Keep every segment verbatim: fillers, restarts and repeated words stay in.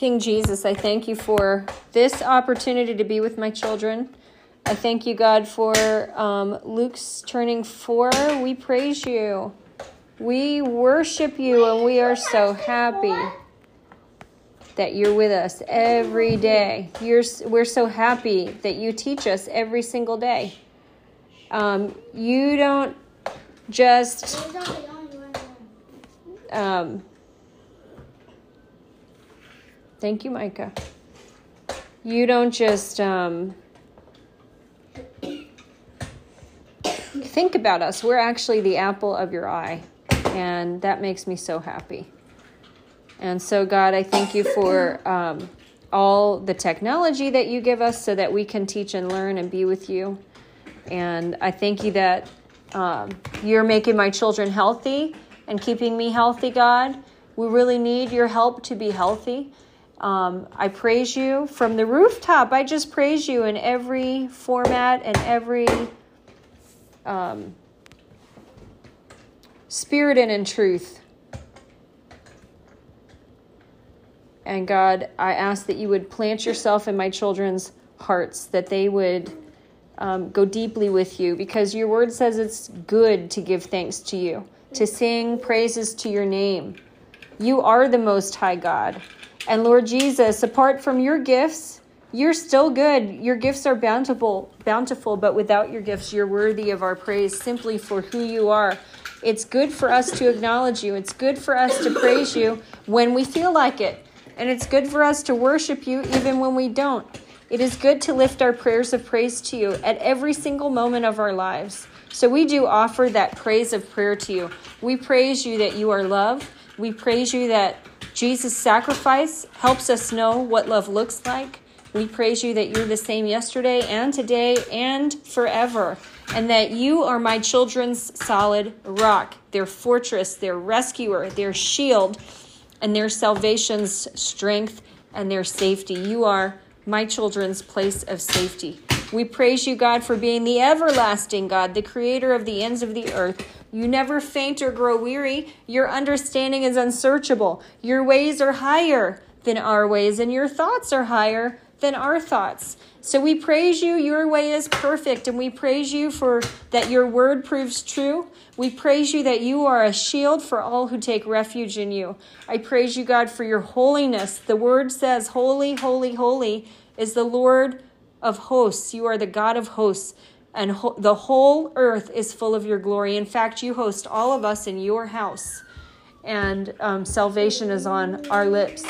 King Jesus, I thank you for this opportunity to be with my children. I thank you, God, for um, Luke's turning four. We praise you. We worship you, and we are so happy that you're with us every day. You're, we're so happy that you teach us every single day. Um, you don't just... Um, thank you, Micah. You don't just um, think about us. We're actually the apple of your eye, and that makes me so happy. And so, God, I thank you for um, all the technology that you give us so that we can teach and learn and be with you. And I thank you that um, you're making my children healthy and keeping me healthy, God. We really need your help to be healthy. Um, I praise you from the rooftop. I just praise you in every format and every um, spirit and in truth. And God, I ask that you would plant yourself in my children's hearts, that they would um, go deeply with you, because your word says it's good to give thanks to you, to sing praises to your name. You are the Most High God. And Lord Jesus, apart from your gifts, you're still good. Your gifts are bountiful, bountiful, but without your gifts, you're worthy of our praise simply for who you are. It's good for us to acknowledge you. It's good for us to praise you when we feel like it. And it's good for us to worship you even when we don't. It is good to lift our prayers of praise to you at every single moment of our lives. So we do offer that praise of prayer to you. We praise you that you are love. We praise you that Jesus' sacrifice helps us know what love looks like. We praise you that you're the same yesterday and today and forever. And that you are my children's solid rock, their fortress, their rescuer, their shield, and their salvation's strength and their safety. You are my children's place of safety. We praise you, God, for being the everlasting God, the creator of the ends of the earth. You never faint or grow weary. Your understanding is unsearchable. Your ways are higher than our ways, and your thoughts are higher than our thoughts. So we praise you. Your way is perfect, and we praise you for that your word proves true. We praise you that you are a shield for all who take refuge in you. I praise you, God, for your holiness. The word says, holy, holy, holy is the Lord of hosts. You are the God of hosts, and ho- the whole earth is full of your glory. In fact, you host all of us in your house, and um, salvation is on our lips.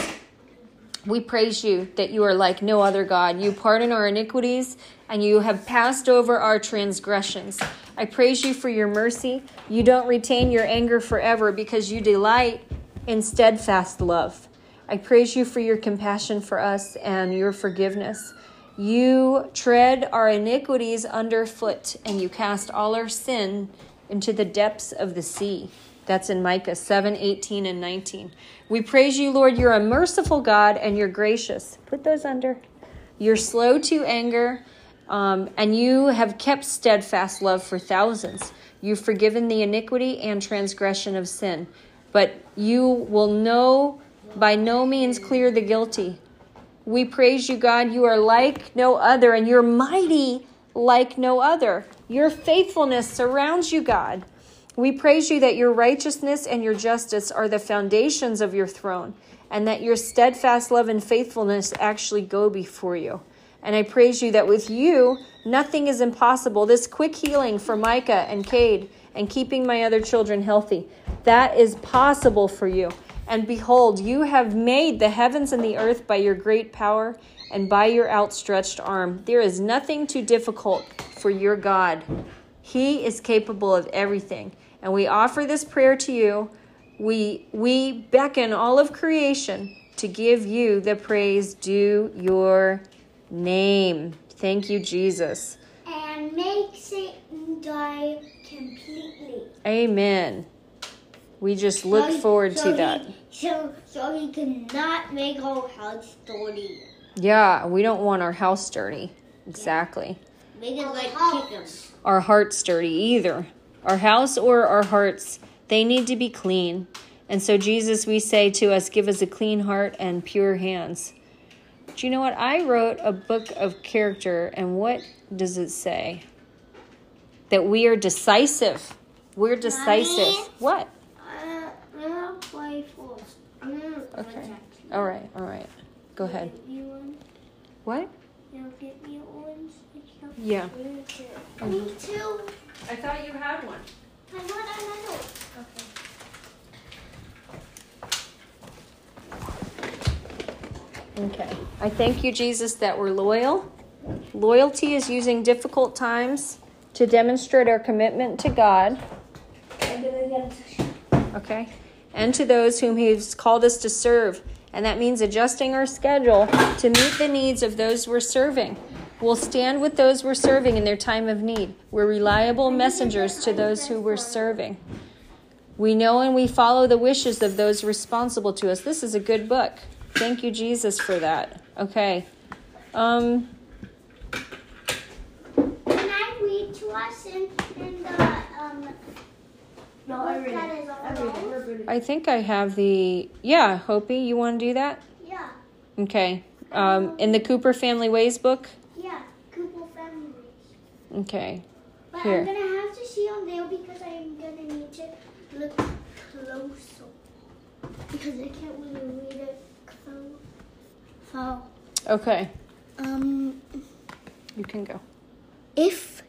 We praise you that you are like no other God. You pardon our iniquities, and you have passed over our transgressions. I praise you for your mercy. You don't retain your anger forever because you delight in steadfast love. I praise you for your compassion for us and your forgiveness. You tread our iniquities underfoot, and you cast all our sin into the depths of the sea. That's in Micah seven, eighteen, and nineteen. We praise you, Lord. You're a merciful God, and you're gracious. Put those under. You're slow to anger, um, and you have kept steadfast love for thousands. You've forgiven the iniquity and transgression of sin, but you will no, by no means clear the guilty. We praise you, God. You are like no other, and you're mighty like no other. Your faithfulness surrounds you, God. We praise you that your righteousness and your justice are the foundations of your throne, and that your steadfast love and faithfulness actually go before you. And I praise you that with you, nothing is impossible. This quick healing for Micah and Cade and keeping my other children healthy, that is possible for you. And behold, you have made the heavens and the earth by your great power and by your outstretched arm. There is nothing too difficult for your God. He is capable of everything. And we offer this prayer to you. We, we beckon all of creation to give you the praise due your name. Thank you, Jesus. And make Satan die completely. Amen. We just look so he, forward so to that. He, so, so he cannot make our house dirty. Yeah, we don't want our house dirty. Exactly. Make it like chickens. Our hearts dirty either. Our house or our hearts, they need to be clean. And so, Jesus, we say to us, give us a clean heart and pure hands. Do you know what? I wrote a book of character, and what does it say? That we are decisive. We're decisive. Mommy? What? Uh, I'm gonna play first. I'm gonna Okay. All right, all right. Go ahead. Get me one. What? You'll get me orange. Yeah. Me too. Me too. I thought you had one. I want another. Okay. Okay. I thank you, Jesus, that we're loyal. Loyalty is using difficult times to demonstrate our commitment to God. Okay. And to those whom He's called us to serve. And that means adjusting our schedule to meet the needs of those we're serving. We'll stand with those we're serving in their time of need. We're reliable messengers to those who we're serving. We know and we follow the wishes of those responsible to us. This is a good book. Thank you, Jesus, for that. Okay. Um, Can I read to us in, in the um? No, I read that it. is all I read it. We're reading it. I think I have the... Yeah, Hopi, you want to do that? Yeah, Okay. Um, in the Cooper Family Ways book? yeah, Cooper families. Okay. But Here. I'm gonna have to see on there because I'm gonna need to look closer because I can't really read it close. So, Okay. um, You can go. if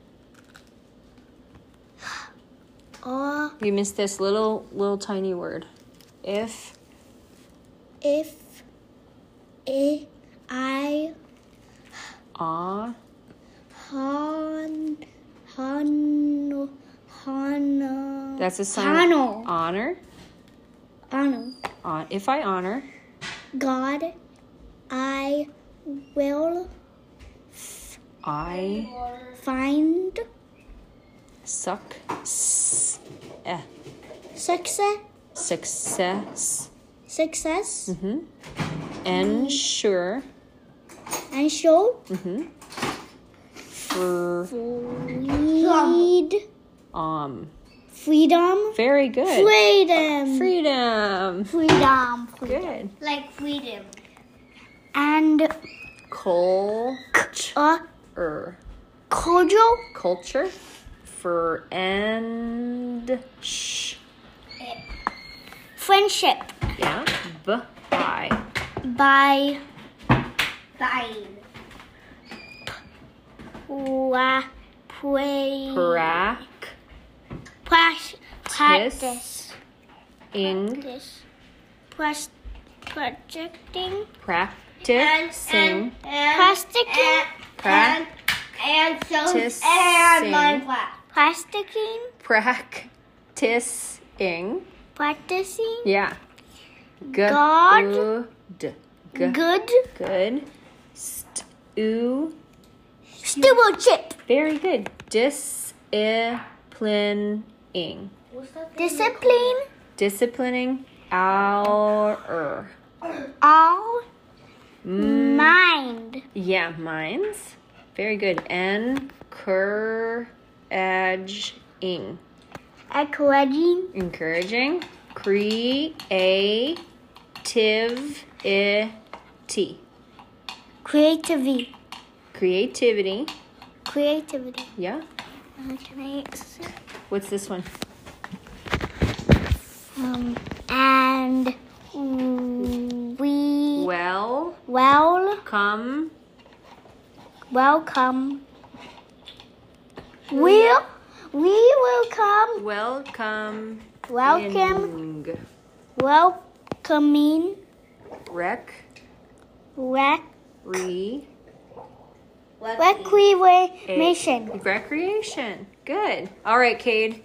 or You missed this little, little tiny word. If... if I I Ah. Han Han Han That's a sign of honor. honor On, if I honor. God, I will I find suck. S, eh, success success. success Mm-hmm. Ensure. and show Mm-hmm. For, freed um. freedom Very good. freedom Freedom. freedom Good. like freedom and Cul. uh Er. cordial Culture. For and sh. friendship Yeah. B. I. by by wa pray Prac. prac- practice Ing. practice Pras- projecting Practicing. plasticking Prac. and so Practicing. plasticking Practicing. practicing Yeah. Good. God. Good. Good. good Good. Stew. stewardship Very good. Disciplining. What's that thing? discipline Disciplining our. all Mm, mind yeah, minds. Very good. Encouraging. encouraging Encouraging. Creativity. creativity Creativity. creativity Yeah. Uh, can I What's this one? um and we Well, well come. welcome we'll we will come Welcome. welcome welcoming Rec. rec Re. recreation Recreation. Good. All right, Cade.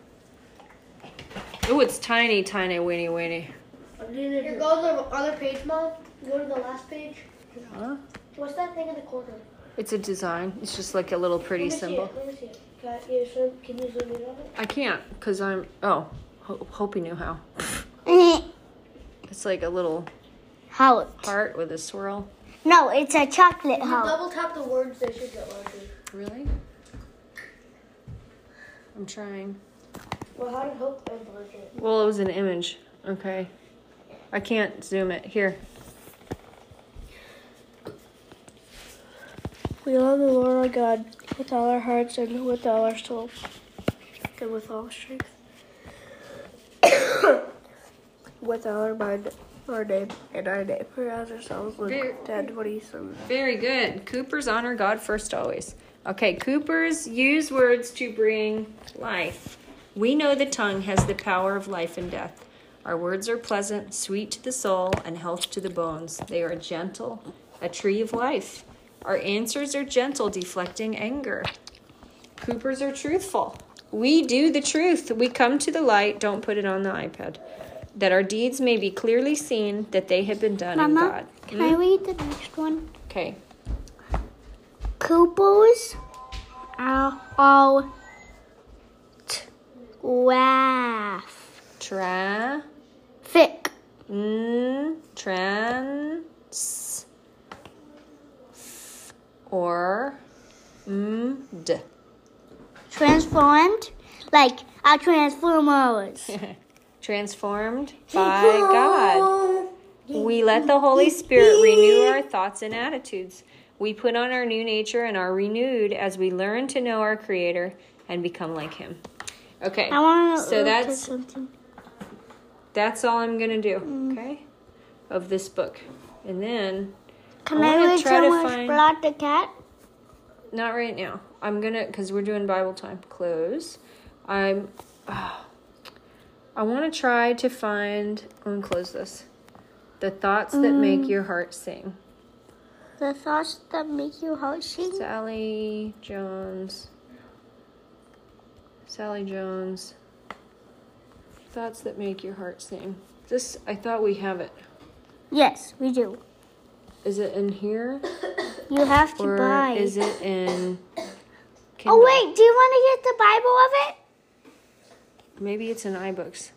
Oh, it's tiny, tiny, weeny, weeny. Here, go to the other page, Mom. Go to the last page. Huh? What's that thing in the corner? It's a design. It's just like a little pretty Let me see symbol. it. Let me see it. Can you zoom, can you zoom in on it? I can't because I'm. Oh, ho- hope you knew how. It's like a little heart heart with a swirl. no it's a chocolate If you heart double tap the words, they should get larger. Really? I'm trying. Well, how did Hope end larger? Well, it was an image. Okay. I can't zoom it. Here. We love the Lord our God with all our hearts and with all our soul and with all strength. With all our mind, our name, and our neighbor as ourselves. Luke ten twenty-seven. Very good. Coopers honor God first always. Okay, Coopers use words to bring life. We know the tongue has the power of life and death. Our words are pleasant, sweet to the soul, and health to the bones. They are gentle, a tree of life. Our answers are gentle, deflecting anger. Coopers are truthful. We do the truth. We come to the light. Don't put it on the iPad. That our deeds may be clearly seen, that they have been done Mama, in God. Can Mm? I read the next one? Okay. Coopers are all traffic. Tra. Thick. Mm, trans. Or. Mm, d. Transformed like our Transformers. Transformed by God. We let the Holy Spirit renew our thoughts and attitudes. We put on our new nature and are renewed as we learn to know our Creator and become like Him. Okay, I want to so that's something. that's all I'm gonna do. Okay, of this book, and then Can I I, wanna read try to someone's find- Splat the Cat? not right now. I'm gonna because we're doing Bible time. Close. I'm. Oh, I want to try to find. I'm gonna close this. The thoughts that make your heart sing. The thoughts that make your heart sing. Sally Jones. Sally Jones. Thoughts that make your heart sing. This, I thought we have it. Yes, we do. Is it in here? You have to Or buy. is it in Kindle? Oh wait, do you want to get the Bible of it? Maybe it's in iBooks.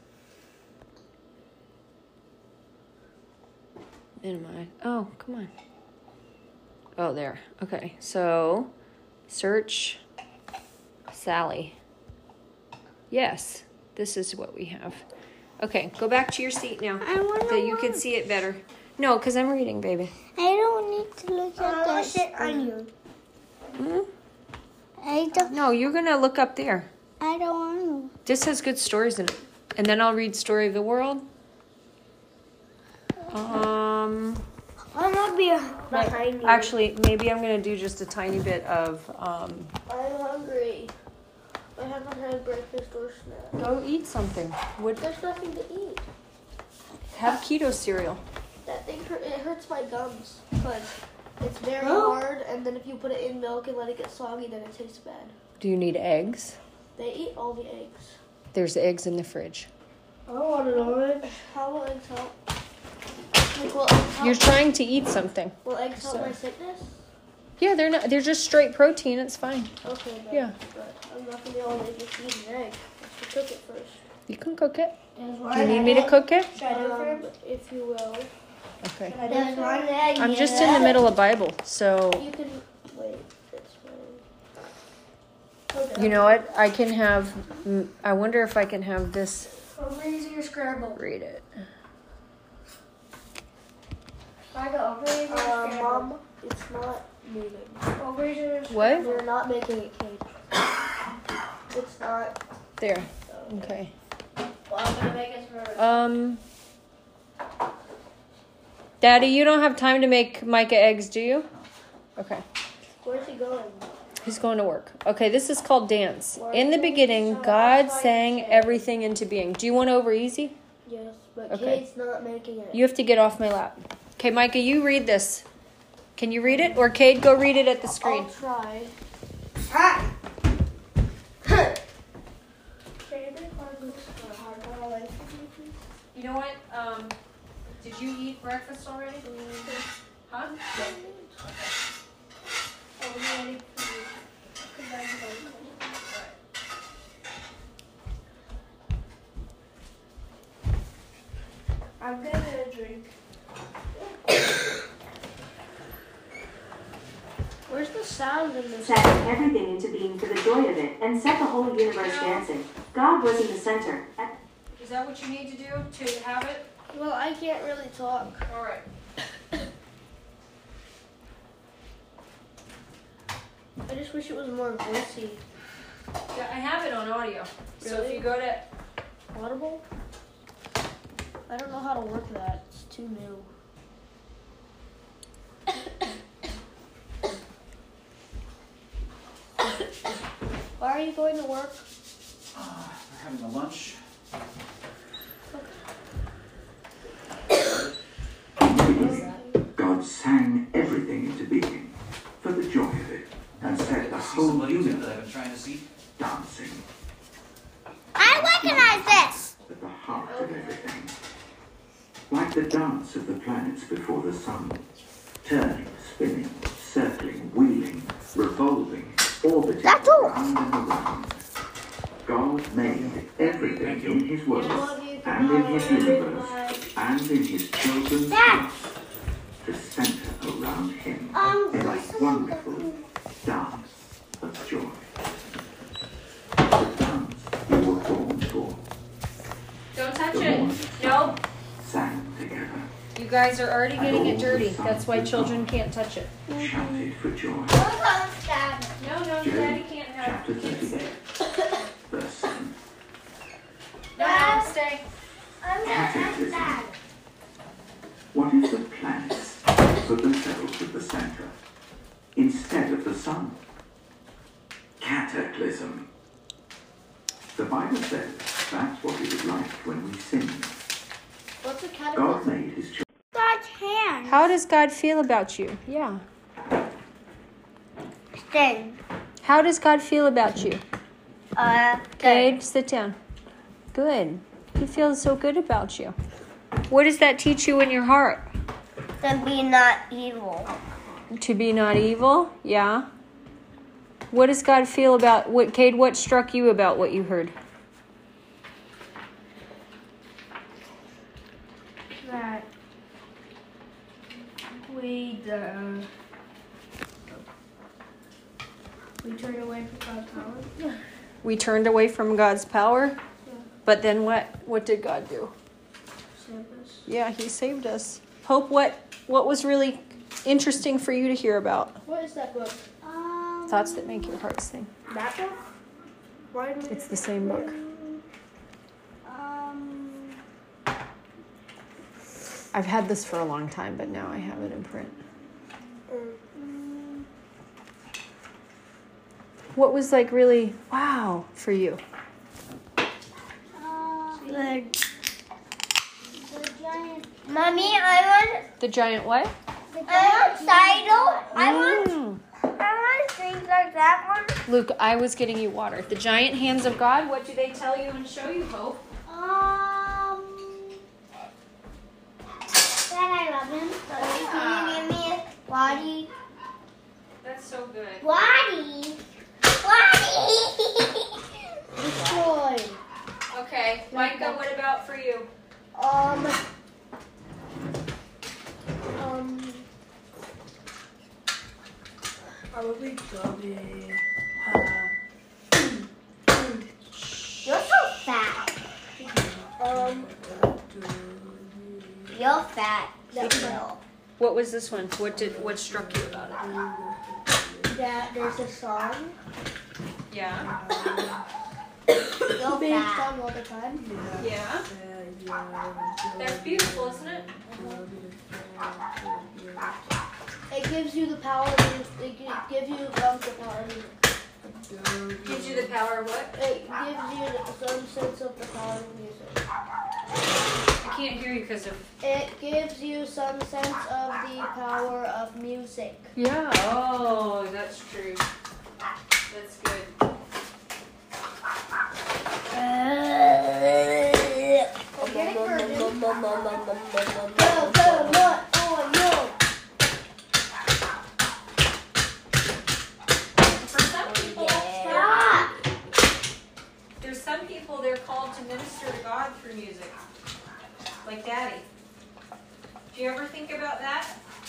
In my, oh, come on. Oh, there. Okay, so search Sally. Yes, this is what we have. Okay, go back to your seat now. I want so you can see it better. No, because I'm reading, baby. I don't need to look at Uh, this. sit on you. Hmm? I don't. No, you're going to look up there. I don't want to. This has good stories in it. And then I'll read Story of the World. Um, I'm not be behind you. actually, maybe I'm going to do just a tiny bit of, um, I'm hungry. I haven't had breakfast or snack. go eat something. What, There's nothing to eat. have keto cereal. That thing hurt, it hurts my gums because it's very Oh. hard, and then if you put it in milk and let it get soggy, then it tastes bad. Do you need eggs? They eat all the eggs. There's eggs in the fridge. I don't want to know it. How will eggs help? Like, will eggs help, You're trying to eat something. will eggs help so- my sickness? Yeah, they're not. They're just straight protein. It's fine. Okay, then. Yeah. But I'm not going to be able to just eat an egg. I have to cook it first. You can cook it. Do Do you need me to cook it? Um, if you will. Okay. There's one egg. I'm just in the middle of Bible, so You can wait. It's fine. Okay. you know what? I can have. mm, I wonder if I can have this. I'll raise your scramble. Read it. I got over your uh, Mom, it's not moving. Over your What? You're not making it cake. It's not. There. Okay. Well, I'm gonna make it for. Um. Daddy, you don't have time to make Micah eggs, do you? Okay. Where's he going? He's going to work. Okay, this is called dance. In the beginning, God sang everything into being. Do you want over easy? Yes, but Okay. Kate's not making it. You have to get off my lap. Okay, Micah, you read this. Can you read it? Or Cade, go read it at the screen. I'll try. You know what? Um, did you eat breakfast already? Huh? I'm gonna drink. Where's the sound in this? Set everything into being for the joy of it, and set the whole universe dancing. God was in the center. And- that what you need to do to have it? Well, I can't really talk. All right. I just wish it was more voicey. Yeah, I have it on audio. So if Really? you go to Audible? I don't know how to work that. It's too new. Why are you going to work? Uh, we're having a lunch. God sang everything into being for the joy of it and set the See whole somebody too that universe I've been trying to see. dancing I recognize this. at the heart of everything. Like the dance of the planets before the sun, turning, spinning, circling, wheeling, revolving, orbiting That's all. round and around. God made everything in his world Love you, and in his goodbye. universe and in his children's Dad. hearts to center around him Um, in a wonderful dance of joy. The dance you were born for. Don't touch The it. morning No, sang together, you guys are already getting it dirty. That's why children can't touch it. shouted for joy. No, no, Daddy can't have Chapter it. Can't thirty-eight, stay. verse seven. No, no, stay. Cataclysm. What if the planets put themselves at the center instead of the sun? Cataclysm. The Bible says that's what it was like when we sinned. What's a God cataclysm? made his children. God's hand. How does God feel about you? Yeah. Thing. How does God feel about you? Uh, Okay, sit down. Good. He feels so good about you. What does that teach you in your heart? to be not evil. To be not evil? Yeah. What does God feel about what, Cade, what struck you about what you heard? That we uh, we turned away from God's power. We turned away from God's power, but then what? What did God do? Save us. Yeah, he saved us. Hope, what what was really interesting for you to hear about? What is that book? Um, Thoughts that make your heart sing. That book? Why did It's the same book. Um, I've had this for a long time, but now I have it in print. mm, What was like really wow for you? uh, the, the giant. Mommy, I want. The giant what? The I want Sidle. I want. Mm. I want things like that one. Luke, I was getting you water. The giant hands of God, what do they tell you and show you, Hope? Um, that I love him. So can you give me a body? That's so good. Body. Body. Destroy. Okay, Micah, what about for you? Um. Um. Probably Dobby. Uh, You're so fat. um. You're fat. That's No. What was this one? What did what struck you about it? That there's a song. Yeah. You're Big fat. song all the time. Yeah. That's beautiful, isn't it? It gives you the power. To, it gi- gives you um, the power. To, Gives you the power of what? it gives you some sense of the power of music. I can't hear you because of. It gives you some sense of the power of music. Yeah. Oh, that's true. That's good. I'm getting hurt. Go, go, what? Oh, no. For some people, Stop. there's some people they're called to minister to God through music, like Daddy. Do you ever think about that?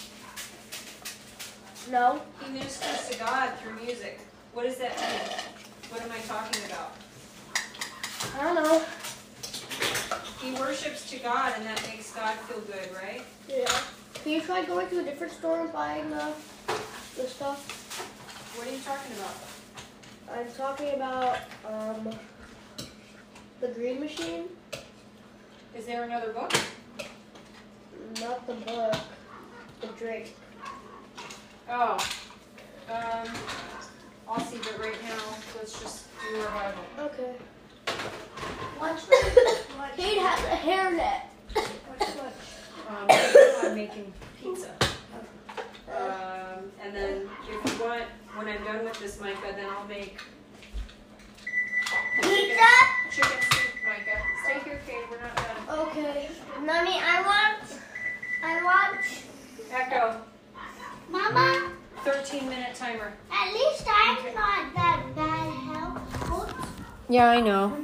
No. He ministers to God through music. What does that mean? What am I talking about? I don't know. he worships to God, and that makes God feel good, right? Yeah. Can you try going to a different store and buying the, the stuff? What are you talking about? I'm talking about um, the Green Machine. Is there another book? Not the book, the drink. Oh. Um, I'll see, but right now, let's just do our Bible. Okay. Watch Kate has a hairnet. Um, I'm making pizza. Um, and then if you want, when I'm done with this, Micah, then I'll make Pizza? chicken soup, Micah. Stay here, Kate. We're not done. Okay. Mommy, I want, I want, Echo. Mama, thirteen minute timer. at least I'm not that bad helpful. Yeah, I know.